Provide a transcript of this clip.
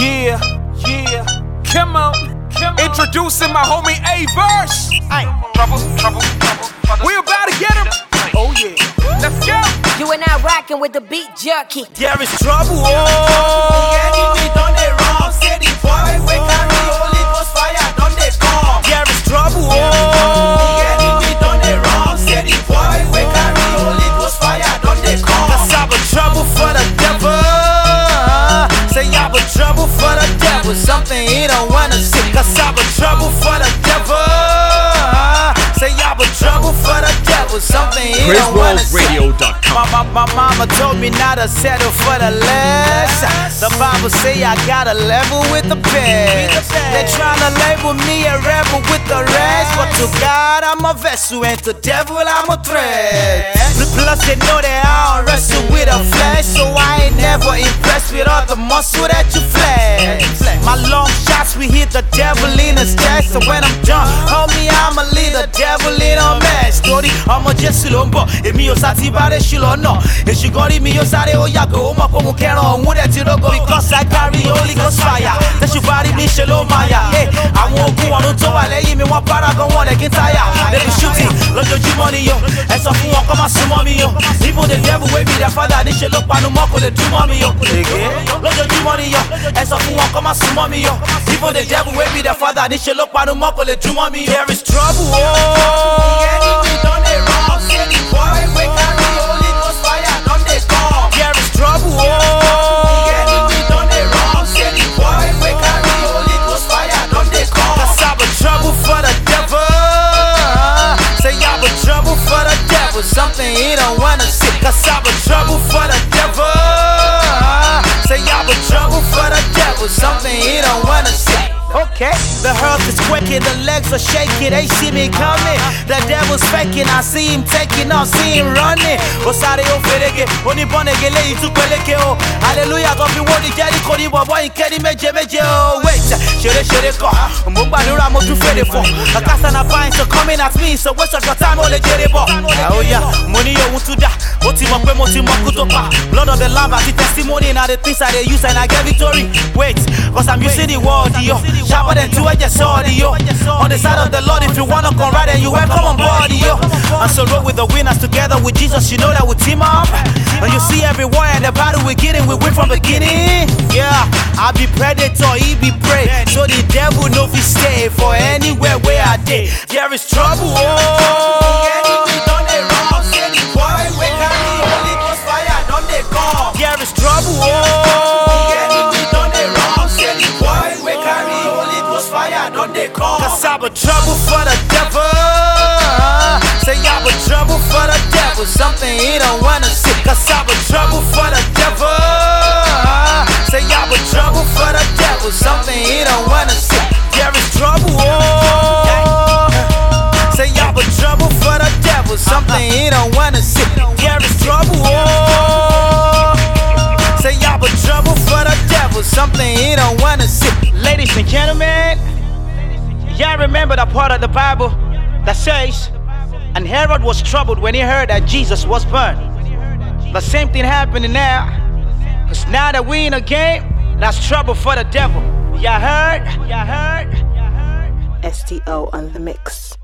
Yeah, come on. Introducing my homie A-Verse. We about to get him. Oh yeah, let's go. You and I rocking with the beat jerky. There is trouble. Oh. Enemy done it wrong. Say the boy we carry Holy Ghost fire done they come. There is trouble. Oh. Enemy done it wrong. Say the boy we carry Holy Ghost fire done they come. Cause I'm a trouble for the devil. Say I'm a trouble for the devil. Something he don't wanna see. Cause I'm a trouble for the devil. Say I'm a trouble for the devil. Something he don't wanna see. My mama told me not to settle for the less. The Bible say I gotta level with the best. They tryna label me a rebel with the rest, but to God I'm a vessel and to devil I'm a threat. Plus they know that I don't wrestle with a flesh, so I ain't never impressed with all the muscle that you flex. My long shots we hit the devil in his chest, so when I'm done, homie I'ma leave the devil in a mess. Story I'ma just silombo, emi o sati bare shilona. If she got me yo sare o yago, oma komu kero on that you go because I carry Holy Ghost fire. That you body me shelo maya. Hey, I won't go on to a lay me one paragon one again tire. They be shooting, look at you money yo. And so who won't come and summon me yo. Even the devil will be their father, they should look panu moko the do mommy yo. Look at you money yo. And so who won't come and summon me yo. Even the devil will be their father, they should look panu moko the do mommy yo. There is trouble. Oh. Enemy done it wrong. Say the boy we carry Holy Ghost fire done they come. There is trouble. Oh. Enemy done it wrong. Say the boy we carry Holy Ghost fire done they come. Cause I'm a trouble for the devil. Say I'm a trouble for the devil. Something he don't wanna see. Cause I'm a trouble for the devil. Say I'm a trouble for the devil. Something he don't wanna see. Okay, the earth is quaking, the legs are shaking, they see me coming. The devil's faking, I see him taking off, see him running. Osare o ferege, oni bonege le itu peleke o. Hallelujah, God be wodi Jericho ni bobo inkeni meje o. Wait, shere ko, mo gbadura mo tún fere fo. Akasa na pines are coming at me, so waste of your time ole jere bo. Oh yeah, money ohun tún dá, ó ti mọ̀ pé mo ti mọ̀ kú tó pa. Blood of the lamb and the testimony na the things I dey use and I get victory. Wait, cause I'm using the word yo. Sharper than two-edged sword, yo. On the side of the Lord, if you wanna come right and you welcome on board, yo. And so roll with the winners together with Jesus, you know that we team up. And you see every war and the battle we get in, we win from beginning. Yeah, I be predator, he be prey. So the devil know if he stay for anywhere where I did. There is trouble. Oh. Enemy done it wrong. Say the boy we carry Holy Ghost fire done they come. There is trouble. Oh. Enemy done it wrong. Say the boy we carry Holy Ghost fire done they come. Cause I'm a trouble for the devil. Say I'm a trouble for the devil. Something he don't wanna see. Cause I'm a trouble for the devil. Say I'm a trouble for the devil. Something he don't wanna see. There is trouble. Oh. Say I'm a trouble for the devil. Something he don't wanna see. There is trouble. Oh. Say I'm a trouble for the devil. Something he don't wanna see. Ladies and gentlemen, y'all remember the part of the Bible that says, and Herod was troubled when he heard that Jesus was burned. The same thing happening now. Cause now that we in a game, that's trouble for the devil. Y'all heard? STO on the mix.